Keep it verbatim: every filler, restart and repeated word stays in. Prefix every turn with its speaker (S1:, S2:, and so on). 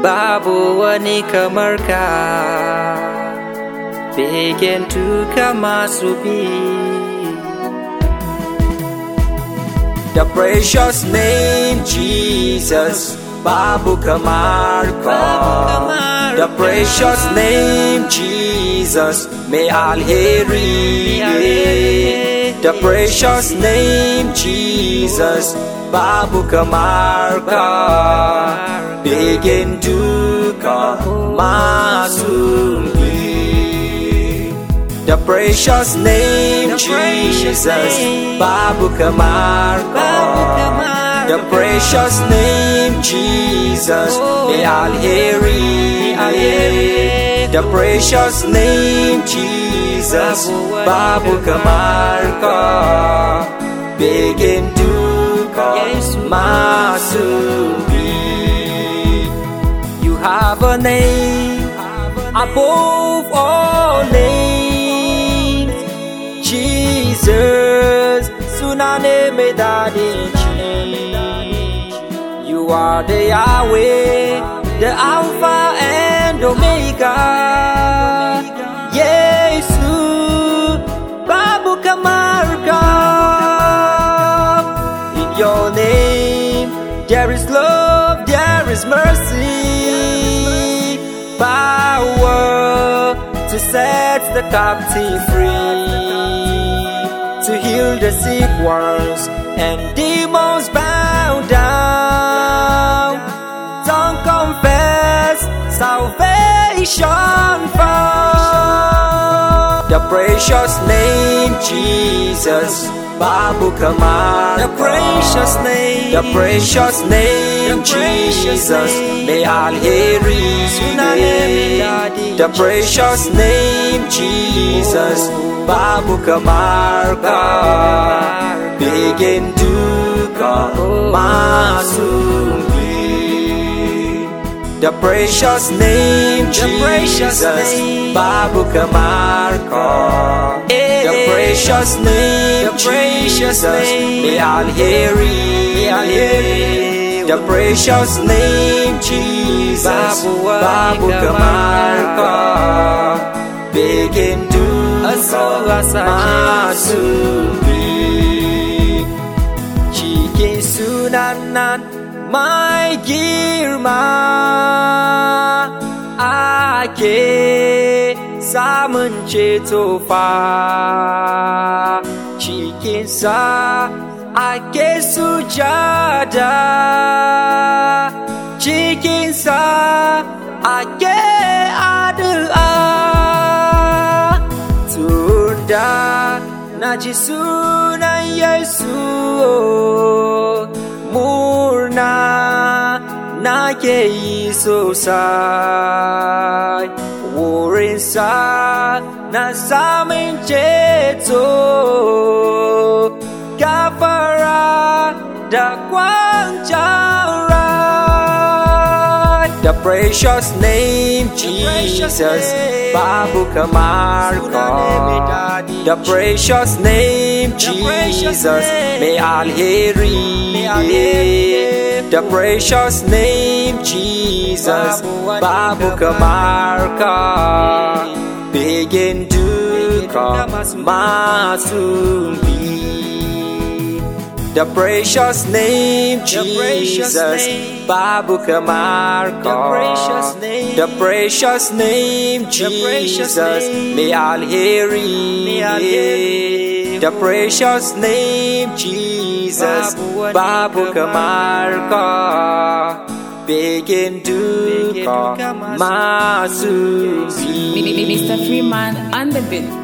S1: babu wani kamar ka, begen duka masu bi. The precious name Jesus, babu kamar ka. The precious name Jesus, may alheri. The precious name Jesus, babu kamar ka, begen duka masu bi. The precious name Jesus, babu kamar ka. The precious name Jesus, may alheri. The precious name Jesus, babu kamar ka, begen duka masu bi. You have a name above all names, Jesus, sunane mai dadin ji. You are the Yahweh, the Alpha and Omega. Yesu, babu kamar ka. In your name, there is love, there is mercy, power to set the captive free, to heal the sick ones and demons bow down. Tongue confess salvation found. The precious name Jesus, babu kamar. The precious name, the precious name Jesus, may alheri. The precious name Jesus, babu kamar ka, begen duka masu bi. The precious name Jesus, babu kamar ka. The precious name Jesus, may alheri. The precious name Jesus, babu kamar ka, begen duka masu bi. Cikin sunan nan mai girma ake samun ceto fa, cikinsa ake sujada, cikinsa ake addu'a. Tunda na ji sunan Yesu, murna nake yi sosai. Wurinsa na samun ceto, gafara da kwanciyar rai. The precious name Jesus, babu kamar ka. The precious name Jesus, may alheri. The precious name Jesus, babu kamar ka, begen duka masu bi. The precious name Jesus, babu kamar ka. The precious name Jesus, may alheri. The precious name Jesus, babu kamar ka, begen duka masu bi.
S2: Mister Freeman on the beat.